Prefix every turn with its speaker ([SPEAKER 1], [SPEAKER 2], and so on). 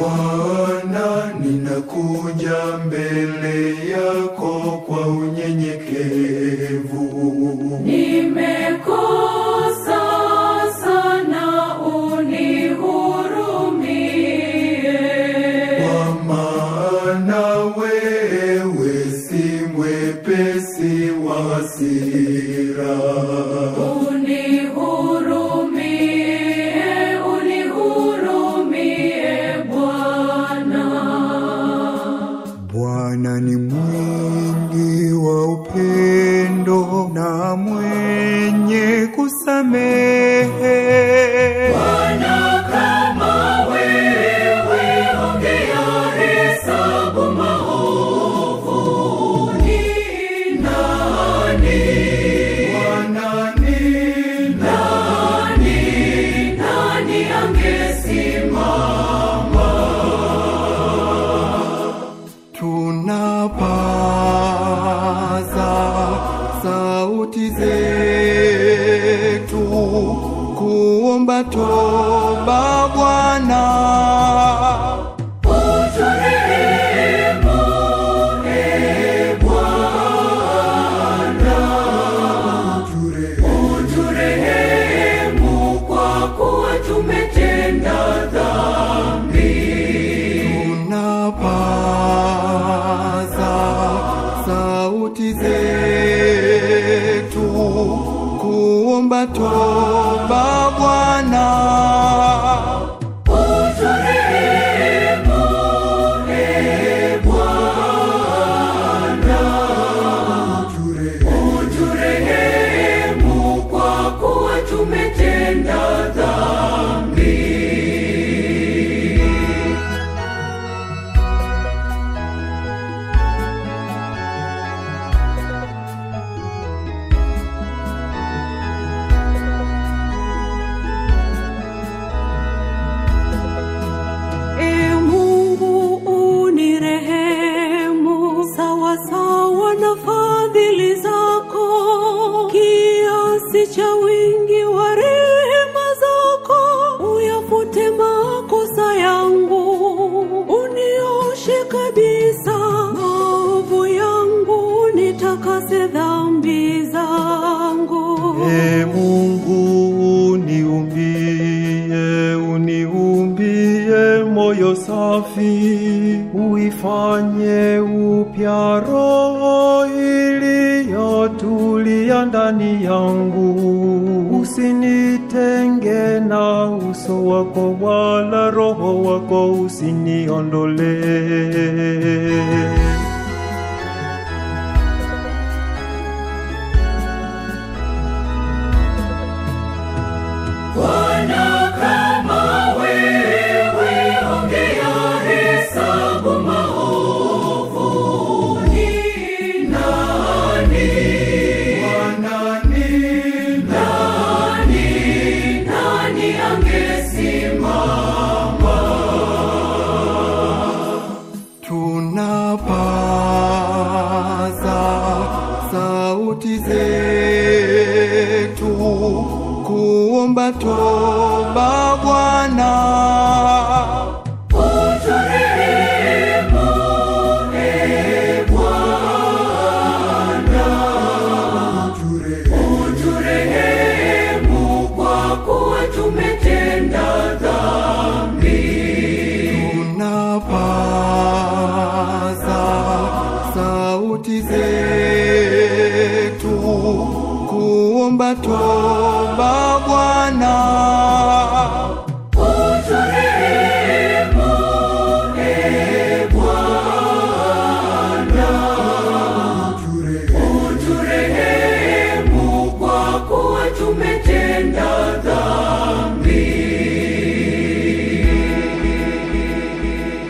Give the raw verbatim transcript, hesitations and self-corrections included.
[SPEAKER 1] Bwana, ninakuja mbele yako kwa unyenyekevu.
[SPEAKER 2] Nimekosa sana, unihurumie.
[SPEAKER 1] Kwa maana wewe si mwepesi wa hasira.
[SPEAKER 2] Unihurumie, unihurumie Bwana.
[SPEAKER 1] Bwana ni mwingi wa upendo na mwenye kusamehe.
[SPEAKER 2] Bwana kama wewe, ongea hesabu maovu. Ni nani?
[SPEAKER 1] Bwana ni
[SPEAKER 2] nani? Nani angesimama?
[SPEAKER 1] Tunapaza sauti zetu kuomba toba Bwana.
[SPEAKER 2] Uturehemu, ee Bwana. Uturehemu kwa kuwa tumetenda dhambi.
[SPEAKER 1] Tunapaza sauti zetu kuomba toba Bwana.
[SPEAKER 2] Uturehemu, ee Bwana. Uturehemu kwa kuwa tumetenda dhambi.
[SPEAKER 3] Ee Mungu, unirehemu sawa sawa na fadhili zako, kiasi cha wingi wa rehema zako. Uyafute makosa yangu, unioshe kabisa maovu yangu, nitakase dhambi zangu.
[SPEAKER 1] Ee Mungu, uniumbie, uniumbie moyo safi, uifanye upya roho iliyotulia ndani yangu. Usinitenge na uso wako, wala roho wako usiniondolee.
[SPEAKER 2] Bwana kama wewe, ongea hesabu maovu. Ni nani?
[SPEAKER 1] Bwana ni
[SPEAKER 2] Nani? Nani angesimama?
[SPEAKER 1] Tunapaza sauti zetu kuomba toba Bwana.
[SPEAKER 2] Uturehemu, ee Bwana. Uturehemu kwa kuwa tumetenda dhambi.
[SPEAKER 1] Tunapaza sauti zetu kuomba toba Bwana.